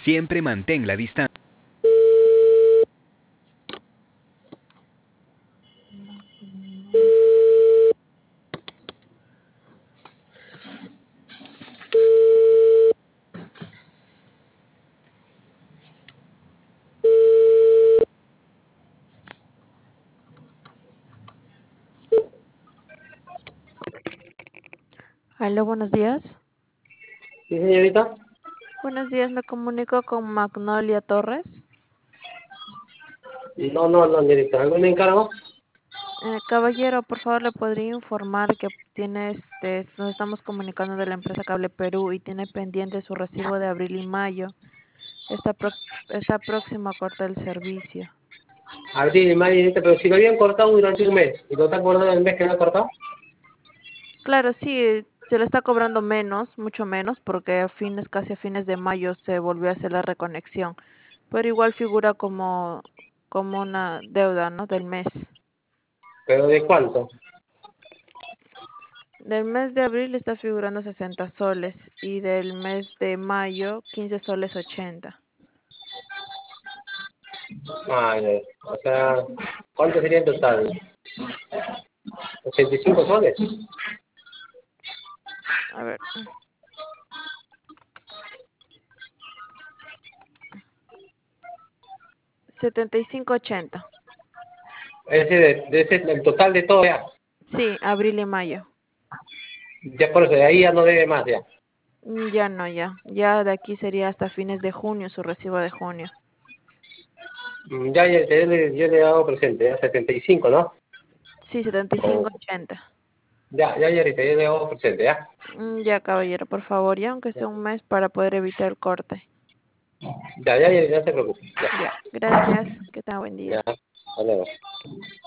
Siempre mantén la distancia. Aló, buenos días. Sí, señorita. Buenos días, me comunico con Magnolia Torres. No, señorita. ¿Algún encargo? Caballero, por favor, le podría informar que nos estamos comunicando de la empresa Cable Perú y tiene pendiente su recibo de abril y mayo. Está próximo a cortar el servicio. Abril, mayo, señorita, pero si lo habían cortado durante un mes, ¿y lo está acordando el mes que lo ha cortado? Claro, sí, se le está cobrando menos, mucho menos, porque casi a fines de mayo se volvió a hacer la reconexión, pero igual figura como una deuda, ¿no? Del mes. ¿Pero de cuánto? Del mes de abril está figurando 60 soles y del mes de mayo 15 soles 80. Ah, ya. O sea, ¿cuánto sería en total? ¿85 soles? A ver, 75,80. Es decir, de ese, el total de todo ya. Sí, abril y mayo. Ya por eso, de ahí ya no debe más ya. Ya no, ya. Ya de aquí sería hasta fines de junio su recibo de junio. Ya, yo le he dado presente, ya 75, ¿no? Sí, 75,80. Ya, ahorita, yo le he dado presente, ya. Ya, caballero, por favor, ya aunque sea un mes para poder evitar el corte. Ya, no se preocupe. Ya, gracias. Que tenga buen Ya, día. hasta luego.